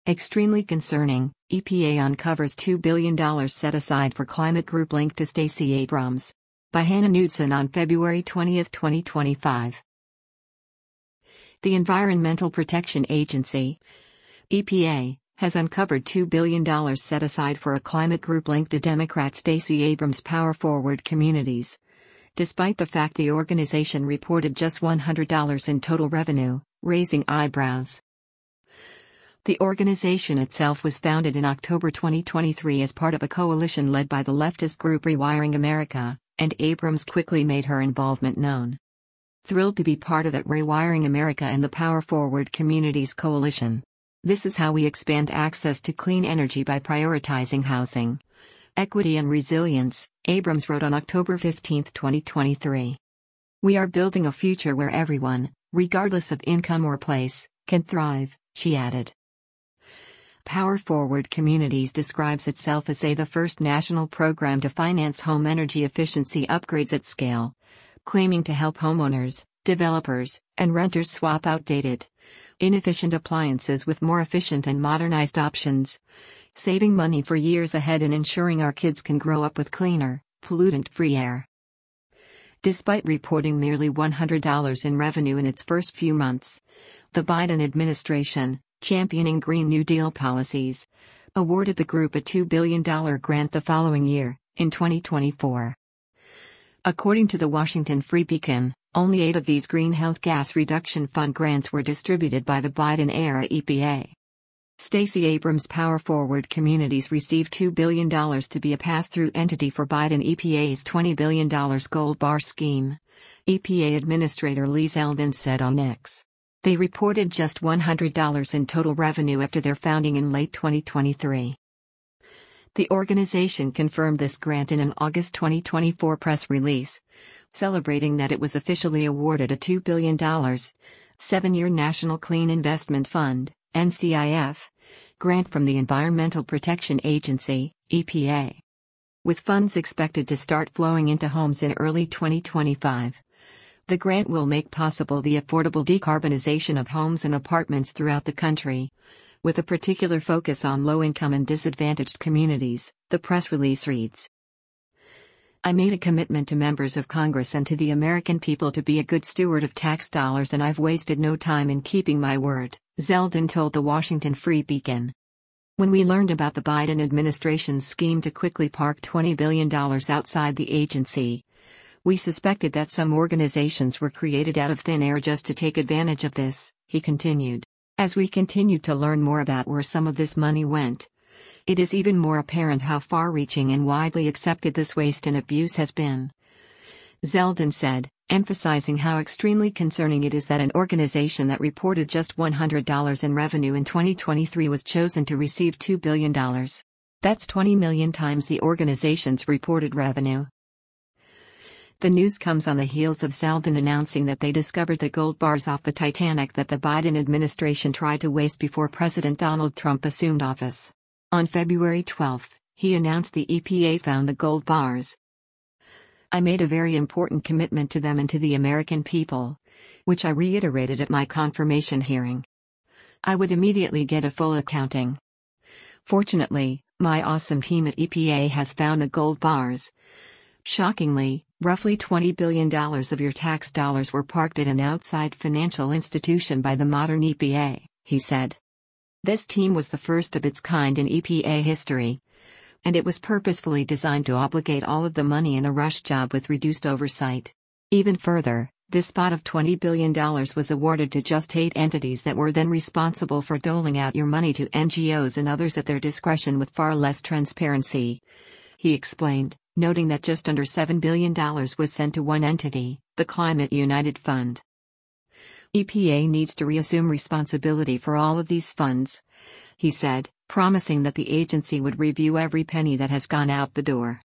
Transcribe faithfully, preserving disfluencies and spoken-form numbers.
Extremely concerning, E P A uncovers two billion dollars set aside for climate group linked to Stacey Abrams. By Hannah Knudsen on February twentieth, twenty twenty-five. The Environmental Protection Agency, E P A, has uncovered two billion dollars set aside for a climate group linked to Democrat Stacey Abrams' Power Forward communities. Despite the fact the organization reported just one hundred dollars in total revenue, raising eyebrows. The organization itself was founded in October twenty twenty-three as part of a coalition led by the leftist group Rewiring America, and Abrams quickly made her involvement known. Thrilled to be part of that Rewiring America and the Power Forward Communities Coalition. This is how we expand access to clean energy by prioritizing housing, equity and resilience, Abrams wrote on October fifteenth, twenty twenty-three. We are building a future where everyone, regardless of income or place, can thrive, she added. Power Forward Communities describes itself as a the first national program to finance home energy efficiency upgrades at scale, claiming to help homeowners, developers, and renters swap outdated, inefficient appliances with more efficient and modernized options, saving money for years ahead and ensuring our kids can grow up with cleaner, pollutant-free air. Despite reporting nearly one hundred dollars in revenue in its first few months, the Biden administration, championing Green New Deal policies, awarded the group a two billion dollars grant the following year, in twenty twenty-four. According to the Washington Free Beacon, only eight of these Greenhouse Gas Reduction Fund grants were distributed by the Biden-era E P A. Stacey Abrams' Power Forward Communities received two billion dollars to be a pass-through entity for Biden E P A's twenty billion dollars Gold Bar scheme, E P A Administrator Lee Zeldin said on X. They reported just one hundred dollars in total revenue after their founding in late twenty twenty-three. The organization confirmed this grant in an August twenty twenty-four press release, celebrating that it was officially awarded a two billion dollars, seven-year National Clean Investment Fund, N C I F, grant from the Environmental Protection Agency, E P A. With funds expected to start flowing into homes in early twenty twenty-five. The grant will make possible the affordable decarbonization of homes and apartments throughout the country, with a particular focus on low-income and disadvantaged communities, the press release reads. I made a commitment to members of Congress and to the American people to be a good steward of tax dollars, and I've wasted no time in keeping my word, Zeldin told the Washington Free Beacon. When we learned about the Biden administration's scheme to quickly park twenty billion dollars outside the agency, we suspected that some organizations were created out of thin air just to take advantage of this, he continued. As we continued to learn more about where some of this money went, it is even more apparent how far-reaching and widely accepted this waste and abuse has been. Zeldin said, emphasizing how extremely concerning it is that an organization that reported just one hundred dollars in revenue in twenty twenty-three was chosen to receive two billion dollars. That's twenty million times the organization's reported revenue. The news comes on the heels of Zeldin announcing that they discovered the gold bars off the Titanic that the Biden administration tried to waste before President Donald Trump assumed office. On February twelfth, he announced the E P A found the gold bars. I made a very important commitment to them and to the American people, which I reiterated at my confirmation hearing. I would immediately get a full accounting. Fortunately, my awesome team at E P A has found the gold bars. Shockingly, roughly twenty billion dollars of your tax dollars were parked at an outside financial institution by the modern E P A, he said. This team was the first of its kind in E P A history, and it was purposefully designed to obligate all of the money in a rush job with reduced oversight. Even further, this pot of twenty billion dollars was awarded to just eight entities that were then responsible for doling out your money to N G Os and others at their discretion with far less transparency, he explained, noting that just under seven billion dollars was sent to one entity, the Climate United Fund. E P A needs to reassume responsibility for all of these funds, he said, promising that the agency would review every penny that has gone out the door.